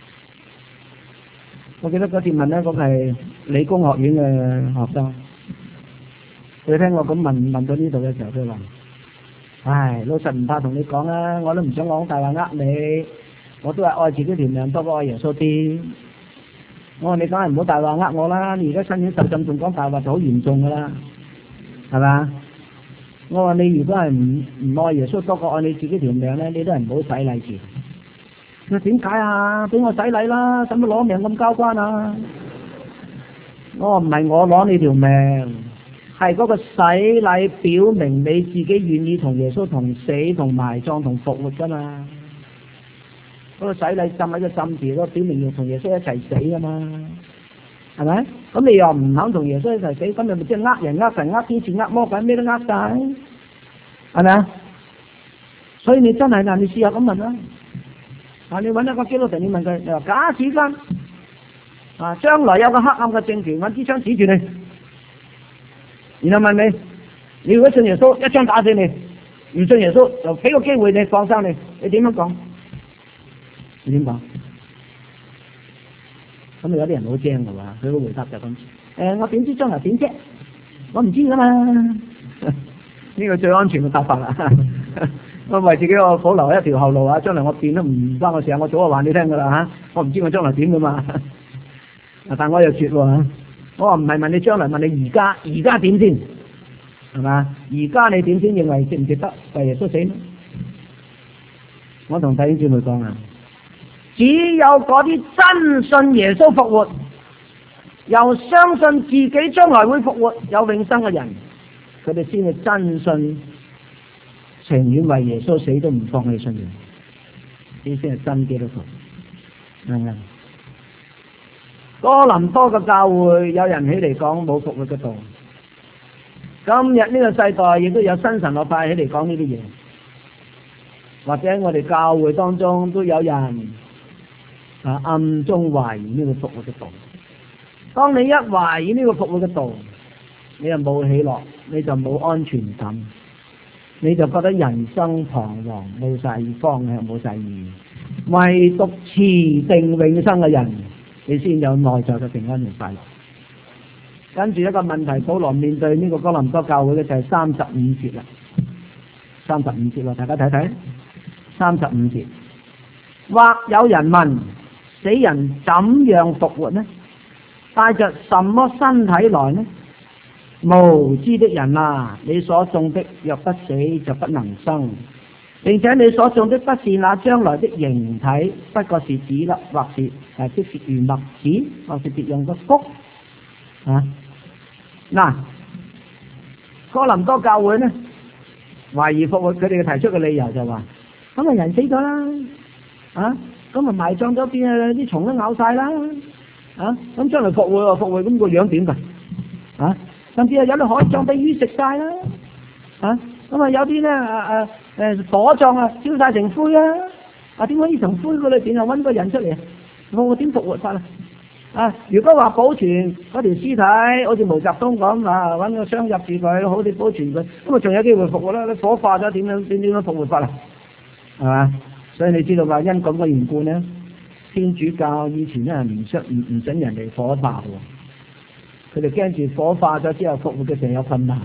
我記得嗰次問咧，嗰係理工學院嘅學生，佢聽我咁問到呢度嘅時候，佢話：唉，老實唔怕同你講啊，我都唔想講大話呃你，我都係愛自己條命多過愛耶穌啲。我話你梗係唔好大話呃我啦，你而家申請受浸仲講大話就好嚴重噶啦，係嘛？我話你如果係唔愛耶穌多過愛你自己條命咧，你都係唔好洗禮住。佢話點解啊？俾我洗禮啦，使乜攞命咁交關啊？我話唔係我攞你條命，係嗰個洗禮表明你自己願意同耶穌同死同埋葬同復活噶嘛。嗰個洗禮浸喺個浸字，嗰個表明要同耶穌一齊死啊嘛，係咪？咁你又唔肯同耶穌一齊死，咁你咪即係呃人、呃神、呃天使、呃魔鬼，咩都呃晒，係咪啊？所以你真係你試下咁問啦。你揾一個基督徒，你問佢，你話假使間將來有個黑暗嘅政權揾支槍指住你，然後問你如果信耶穌，一槍打死你；唔信耶穌，就俾個機會你放生你，你點樣講？你點講？咁有啲人好精㗎嘛，佢個回答就咁：我點知將來點啫？我唔知㗎嘛。呢個最安全嘅答法啦。我為自己我保留一條後路將來我變都唔關我事，我早就話你聽噶啦我唔知我將來點噶嘛。但我又說我話唔係問你將來，問你而家點先，係嘛？而家你點先認為值唔值得為耶穌死呢？我同弟兄姊妹講只有嗰啲真信耶穌復活，又相信自己將來會復活有永生嘅人，佢哋先係真信，情願為耶穌死都唔放棄信仰，呢先係真基督徒。哥林多嘅教會有人起嚟講冇復活嘅道，今日呢個世代亦都有新神學派起嚟講呢啲嘢，或者我哋教會當中都有人暗中懷疑呢個復活嘅道。當你一懷疑呢個復活嘅道，你就冇喜樂，你就冇安全感，你就覺得人生彷徨，冇晒方向，冇晒意義。唯獨持定永生嘅人，你先有內在嘅平安同快樂。跟住一個問題，保羅面對呢個哥林多教會嘅就係35節啦。35節大家睇睇35節。或有人問：死人怎樣復活呢？帶着什麼身體來呢？無知的人啊，你所種的若不死就不能生，並且你所種的不是那將來的形體，不過是籽粒，或是即是如麥子，或是別樣嘅穀。哥林多教會呢懷疑復活，佢哋提出嘅理由就話：咁啊人死咗啦，咁啊埋葬咗邊啲蟲都咬晒啦，咁將來復活咁個樣點㗎？甚至有啲海葬俾魚食晒啦，咁有啲咧火葬燒晒成灰啊，點解呢層灰嗰裏邊又搵個人出嚟？我點復活法如果話保存嗰條屍體，好似毛澤東咁搵個箱入住佢，好似保存佢，咁啊仲有機會復活啦？你火化咗點樣復活法係嘛？所以你知道話因咁嘅緣故呢，天主教以前咧唔准人哋火化喎。 佢哋驚住火化咗之後復活嘅時候有困難。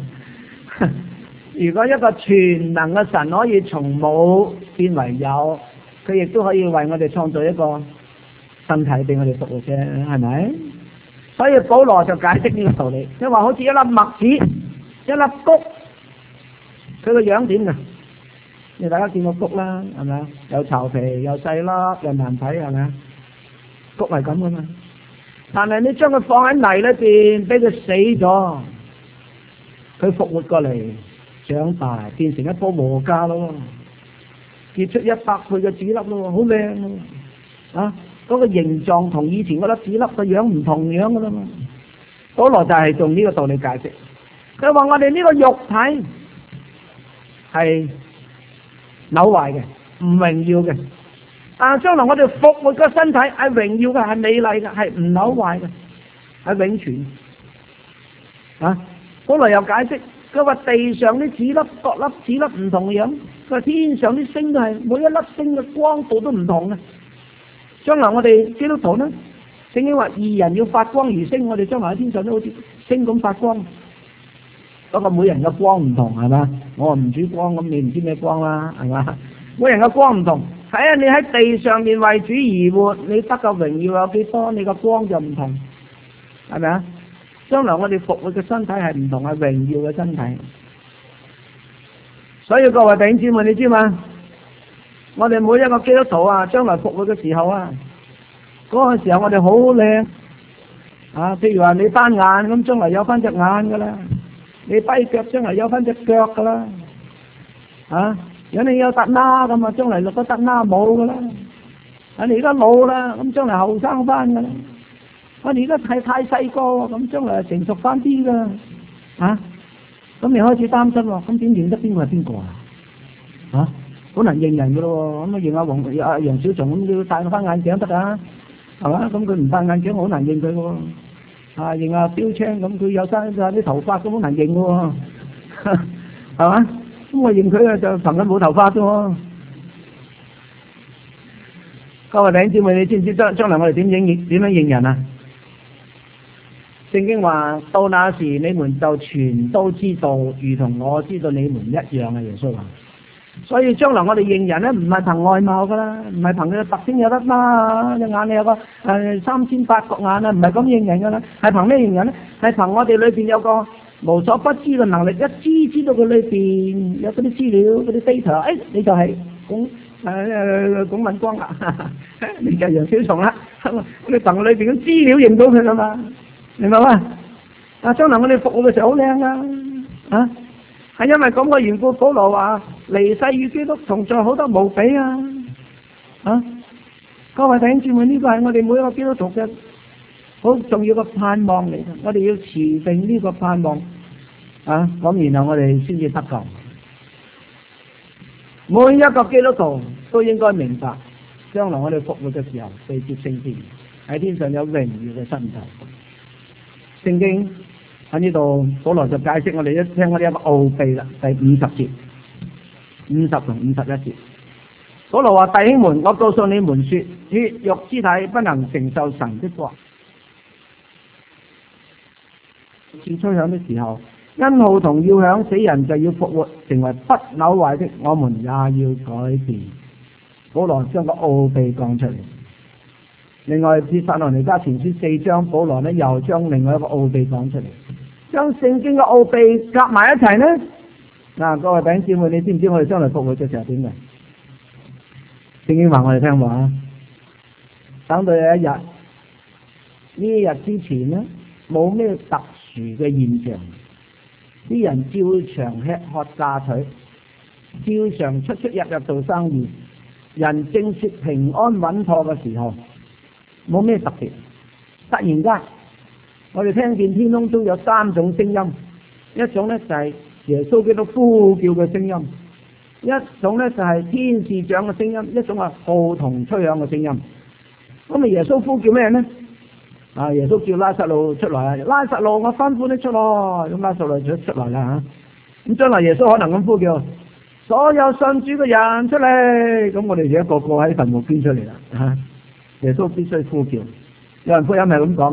如果一個全能嘅神可以從冇變為有，佢亦都可以為我哋創造一個身體俾我哋復活啫，係咪？所以保羅就解釋呢個道理，即係話好似一粒麥子、一粒谷，佢個樣點㗎？你大家見過谷啦，係咪啊？有巢皮，又細粒，又難睇，係咪啊？谷係咁噶嘛。但係你將佢放喺泥裏邊，俾佢死咗，佢復活過嚟，長大變成一棵禾稼咯，結出100倍嘅籽粒咯，好靚咯，啊！嗰個形狀同以前嗰粒籽粒嘅樣唔同樣噶啦嘛。保羅就係用呢個道理解釋，佢話我哋呢個肉體係朽壞嘅，唔榮耀嘅。但係將來我哋復活嘅身體係榮耀嘅，係美麗嘅，係唔朽壞嘅，係永存。啊！保羅又解釋，佢話地上啲籽粒，各粒籽粒唔同樣，佢話天上啲星都係每一粒星嘅光度都唔同嘅。將來我哋基督徒呢，聖經話義人要發光如星，我哋將來喺天上都好似星咁發光。不過每人嘅光唔同係嘛，我唔主光咁，你唔知咩光啦係嘛？每人嘅光唔同，睇下你喺地上面為主而活，你得嘅榮耀有幾多，你個光就唔同，係咪啊？將來我哋復活嘅身體係唔同，係榮耀嘅身體。所以各位弟兄姊妹，你知嘛？我哋每一個基督徒啊，將來復活嘅時候啊，嗰個時候我哋好靚啊！譬如話你單眼咁，將來有翻隻眼噶啦；你跛腳，將來有翻隻腳噶啦。啊！如果你有笪乸咁啊，將來落咗笪乸冇噶啦。啊！你而家老啦，咁將來後生翻噶啦。我哋而家太細個，咁將來成熟翻啲噶。啊！咁你開始擔心喎，咁點認得邊個係邊個啊？啊！好難認人噶咯，咁啊認阿楊小松咁，要戴翻眼鏡得噶，係嘛？咁佢唔戴眼鏡，好難認佢喎。啊，認阿標青咁，佢有生晒啲頭髮，咁好難認喎，係嘛？咁我認佢啊，就憑佢冇頭髮啫喎。各位弟兄姊妹，你知唔知將來我哋點樣認人啊？聖經話到那時你們就全都知道，如同我知道你們一樣啊！耶穌話。所以將來我哋認人咧，唔係憑外貌噶啦，唔係憑佢嘅特徵有得啦，隻眼你有個3800角眼啊，唔係咁認人噶啦，係憑咩認人咧？係憑我哋裏邊有個無所不知嘅能力，一知道佢裏邊有嗰啲資料、嗰啲 data， 你就係龔敏光啦，你就係楊小松啦，你憑裏邊嘅資料認到佢噶嘛，明白嘛？啊，將來我哋服務嘅時候好靚啊！係因為咁嘅緣故，保羅話離世與基督同在，好得無比啊！啊，各位弟兄姊妹，呢個係我哋每一個基督徒嘅好重要嘅盼望嚟嘅，我哋要持定呢個盼望啊！咁然後我哋先至得救。每一個基督徒都應該明白，將來我哋復活嘅時候被接升天，喺天上有榮耀嘅身體。聖經喺呢度，保羅就解釋我哋一聽我哋一個奧秘啦。第50節、50同51節，保羅話：弟兄們，我告訴你們說，血肉之體不能承受神的國。至吹響的時候，因號同要響，死人就要復活，成為不朽壞的，我們也要改變。保羅將個奧秘講出嚟。另外，帖撒羅尼迦前書4章，保羅呢又將另外一個奧秘講出嚟。將聖經嘅奧秘夾埋一齊呢？嗱，各位弟兄姊妹，你知唔知我哋將來復活嘅時候點嘅？聖經話我哋聽話，等到有一日，呢一日之前呢，冇咩特殊嘅現象，啲人照常吃喝嫁娶，照常出入做生意，人正說平安穩妥嘅時候，冇咩特別，突然間。我哋聽見天空中有3種聲音，一種呢就係耶穌基督呼叫嘅聲音，一種呢就係天使長嘅聲音，一種係號筒吹響嘅聲音。咁啊，耶穌呼叫咩呢？啊，耶穌叫拉撒路出來啊！拉撒路，我吩咐你出來，咁拉撒路就出來啦嚇。咁將來耶穌可能咁呼叫所有信主嘅人出嚟，咁我哋就一個個喺墳墓捐出嚟啦嚇。耶穌必須呼叫，有人福音係咁講嘅。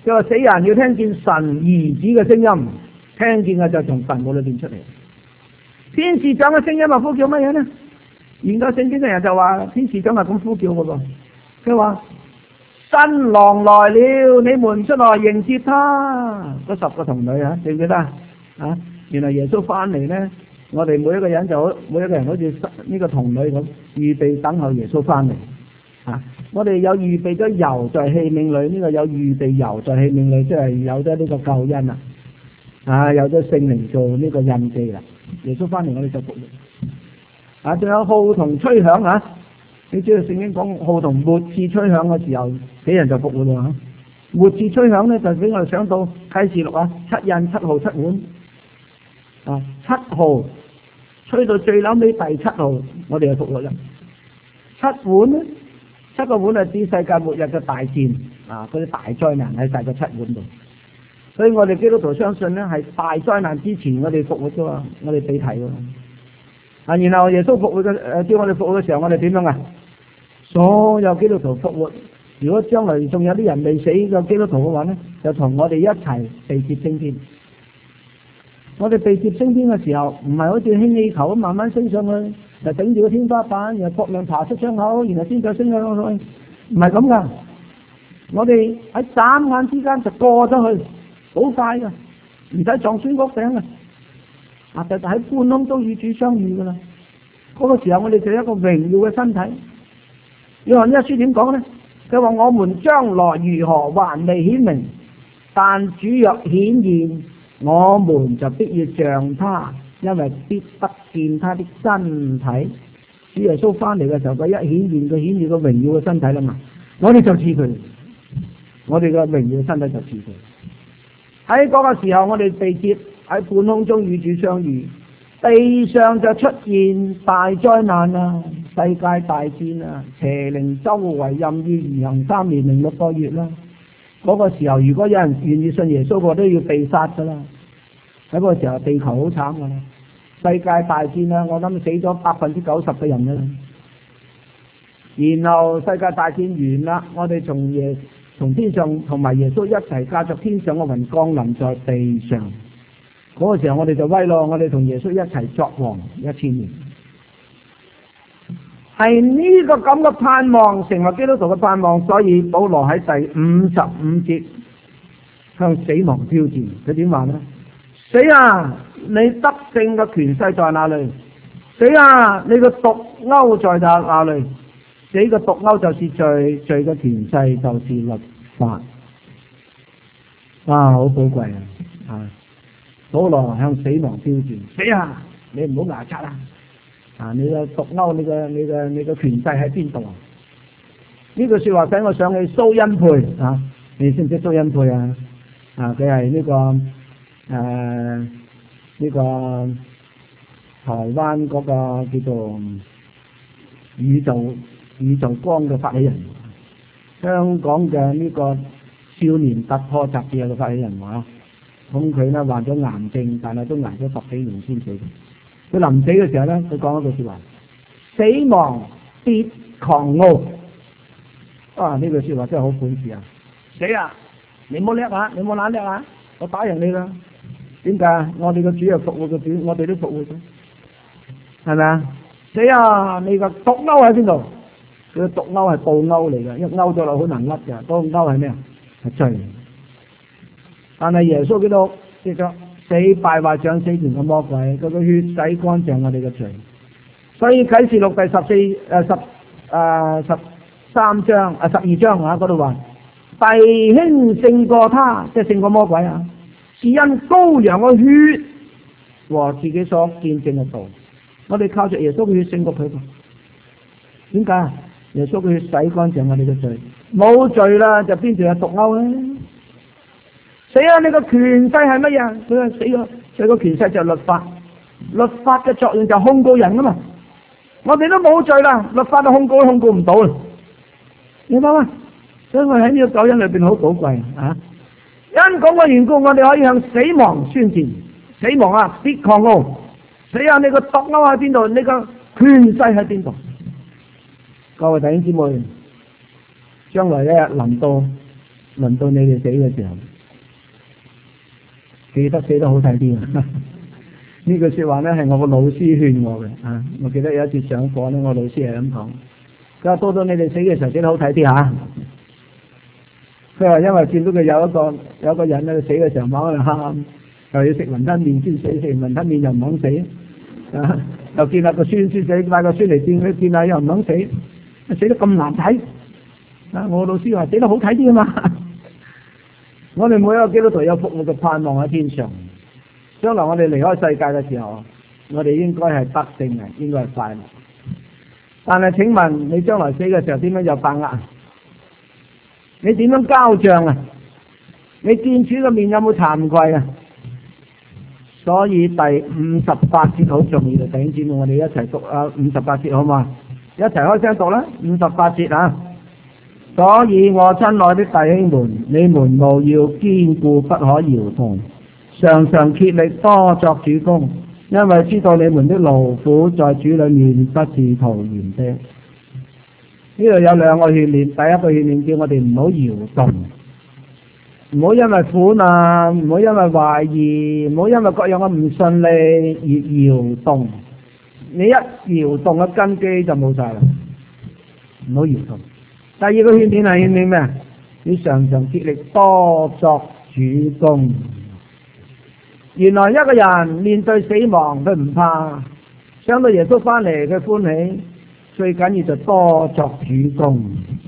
佢話死人要聽見神兒子嘅聲音，聽見嘅就從墳墓裏邊出嚟。天使長嘅聲音呼叫乜嘢呢？研究聖經嘅人就話天使長係咁呼叫嘅噃，佢話新郎來了，你們出來迎接他。嗰10個童女啊，記唔記得啊？原來耶穌翻嚟呢，我哋每一個人好似呢個童女咁，預備等候耶穌翻嚟。我哋有預備咗油在器皿裏，呢個有預備油在器皿裏，即係有咗呢個救恩啦。有咗聖靈做呢個印記啦。耶穌翻嚟，我哋就復活。仲有號筒吹響啊！你知道聖經講號筒末次吹響嘅時候，死人就復活啦。末次吹響咧，就俾我哋想到啟示錄7印7號7碗7號吹到最嬲尾第7號，我哋就復活啦。7碗咧，7個碗係指世界末日嘅大戰嗰啲大災難喺晒個7碗度。所以我哋基督徒相信咧，係大災難之前我哋復活啫嘛，我哋被提喎。然後耶穌復活嘅叫我哋復活嘅時候，我哋點樣啊？所有基督徒復活，如果將來仲有啲人未死嘅基督徒嘅話咧，就同我哋一齊被接升天。我哋被接升天嘅時候，唔係好似氫氣球咁慢慢升上去，就頂住個天花板，然後各樣爬出窗口，然後先再升上去，唔係咁噶。我哋喺眨眼之間就過咗去。好快噶，唔使撞穿屋頂啊！就喺半空中與主相遇噶啦。嗰個時候我哋就有一個榮耀嘅身體。約翰一書點講呢？佢話我們將來如何還未顯明，但主若顯現，我們就必要像他，因為必得見他的身體。主耶穌翻嚟嘅時候，佢一顯現，佢顯現個榮耀嘅身體啦嘛。我哋就似佢，我哋嘅榮耀嘅身體就似佢。喺嗰個時候，我哋被接喺半空中與主相遇，地上就出現大災難啦，世界大戰啦，邪靈周圍任意而行3年6個月啦。嗰個時候，如果有人願意信耶穌，我都要被殺噶啦。喺嗰個時候，地球好慘噶啦，世界大戰啦，我諗死咗90%嘅人啦。然後世界大戰完啦，我哋從天上同埋耶穌一齊駕着天上嘅雲降臨在地上，嗰個時候我哋就威咯，我哋同耶穌一齊作王1000年，係呢個咁嘅盼望成為基督徒嘅盼望。所以保羅喺第55節向死亡挑戰，佢點話呢？死啊，你得勝嘅權勢在哪裏？死啊，你個毒鈎在哪裏？死嘅毒鈎就是罪，罪嘅權勢就是律法。哇，好寶貴啊！保羅向死亡挑戰：死啊，你唔好牙擦啊！你嘅毒鈎，你嘅權勢喺邊度啊？呢句說話使我想起蘇恩佩啊！你識唔識蘇恩佩啊？佢係呢個台灣嗰個叫做宇宙光嘅發起人，香港嘅呢個少年突破雜誌嘅發起人話，咁佢咧患咗癌症，但係都捱咗10幾年先死。佢臨死嘅時候咧，佢講一句說話：死亡必狂傲。呢句說話真係好本事啊！死啊！你唔好叻啊！你唔好懶叻啊！我打贏你啦！點解啊？我哋個主係復活嘅主，我哋都復活咗，係咪啊？死啊！你個毒鈎喺邊度？佢個毒鈎係布鈎嚟嘅，一勾咗落好難甩嘅。嗰個鈎係咩啊？係罪。但係耶穌基督接咗死敗壞掌死權嘅魔鬼，佢個血洗乾淨我哋嘅罪。所以啟示錄第12章嗰度話，弟兄勝過他，即係勝過魔鬼啊！是因羔羊嘅血和自己所見證嘅道。我哋靠着耶穌嘅血勝過佢。點解啊？耶穌嘅血洗乾淨我哋嘅罪，冇罪啦，就邊度有毒鈎咧？死啊！你個權勢係乜嘢？佢話死咗，佢個權勢就係律法。律法嘅作用就控告人啊嘛。我哋都冇罪啦，律法都控告唔到啦。明白嗎？所以我喺呢個救恩裏邊好寶貴啊！因講嘅緣故，我哋可以向死亡宣戰。死亡啊，必狂傲！死啊！你個毒鈎喺邊度？你個權勢喺邊度？各位弟兄姊妹，將來一日臨到， 輪到你哋死嘅時候，記得死得好睇啲啊！呢句說話咧係我個老師勸我嘅啊！我記得有一次上課咧，我老師係咁講，佢話到你哋死嘅時候死得好睇啲嚇。佢話因為見到佢有一個人咧死嘅時候猛喺度喊，又要食雲吞麵先死，食完雲吞麵又唔肯死啊！又見下個孫先死，帶個孫嚟見下又唔肯死，死得咁難睇啊！我老師話死得好睇啲啊嘛！我哋每一個基督徒有復活嘅盼望喺天上。將來我哋離開世界嘅時候，我哋應該係得勝嘅，應該係快樂。但係請問你將來死嘅時候點樣有把握？你點樣交賬啊？你見主嘅面有冇慚愧啊？所以第58節好重要，弟兄姊妹，我哋一齊讀啊58節好嘛？一齊開聲讀啦，58節啊！所以我親愛的弟兄們，你們務要堅固，不可搖動，常常竭力多作主工，因為知道你們的勞苦在主裏面不是徒然的。呢度有兩個勸勉，第一個勸勉叫我哋唔好搖動，唔好因為苦難，唔好因為懷疑，唔好因為各樣嘅唔順利而搖動。你一搖動嘅根基就冇晒啦，唔好搖動。第二個勸勉係勸勉咩？你常常竭力多作主工。原來一個人面對死亡佢唔怕，想到耶穌翻嚟佢歡喜，最緊要就多作主工。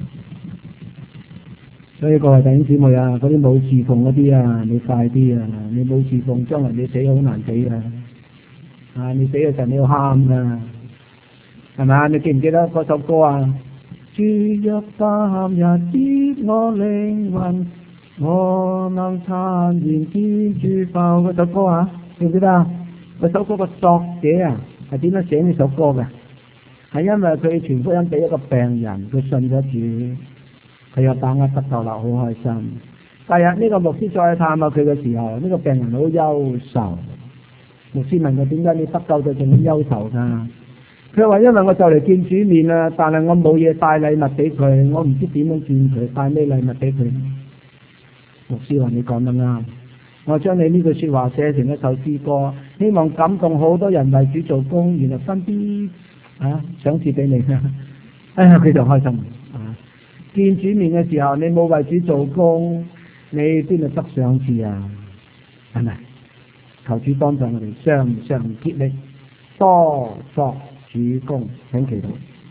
所以各位弟兄姊妹啊，嗰啲冇侍奉嗰啲啊，你快啲啊！你冇侍奉，將來你死好難死啊！啊，你死嘅時候你要喊噶，係咪啊？你記唔記得嗰首歌啊？主若今日知我靈魂，我能坦然見主報。嗰首歌啊，記唔記得啊？嗰首歌個作者啊係點樣寫呢首歌嘅？係因為佢傳福音俾一個病人，佢信咗主，佢有把握得救啦，好開心。第日呢個牧師再去探下佢嘅時候，呢個病人好憂愁。牧師問佢：點解你得救就仲咁憂愁㗎？佢話：因為我就嚟見主面啦，但係我冇嘢帶禮物俾佢，我唔知點樣見佢，帶咩禮物俾佢。牧師話：你講得啱，我將你呢句説話寫成一首詩歌，希望感動好多人為主做工，原來分啲賞賜俾你。哎呀，佢就開心啊！見主面嘅時候，你冇為主做工，你邊度得賞賜啊？係咪？求主幫助我哋，常常竭力多作主工，請祈禱。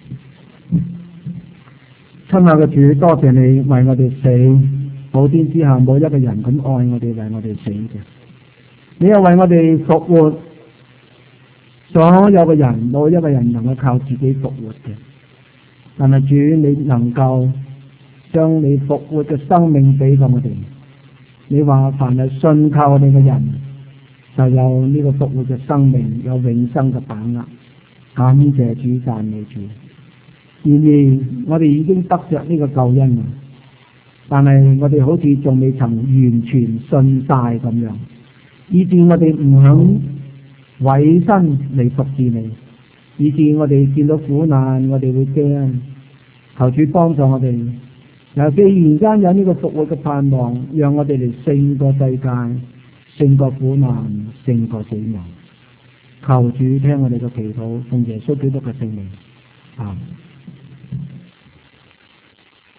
親愛嘅主，多謝你為我哋死，冇天之下冇一個人咁愛我哋，為我哋死嘅。你又為我哋復活，所有嘅人冇一個人能夠靠自己復活嘅。但係主，你能夠將你復活嘅生命俾過我哋。你話凡係信靠你嘅人，就有呢個復活嘅生命，有永生嘅把握。感謝主，讚美主。然而我哋已經得着呢個救恩，但係我哋好似仲未曾完全信晒咁樣，以致我哋唔肯委身嚟服侍你，以致我哋見到苦難我哋會驚。求主幫助我哋，又既然間有呢個復活嘅盼望，讓我哋嚟勝過世界，勝過苦難，勝過死亡。求主聽我哋嘅祈禱，奉耶穌基督嘅聖名。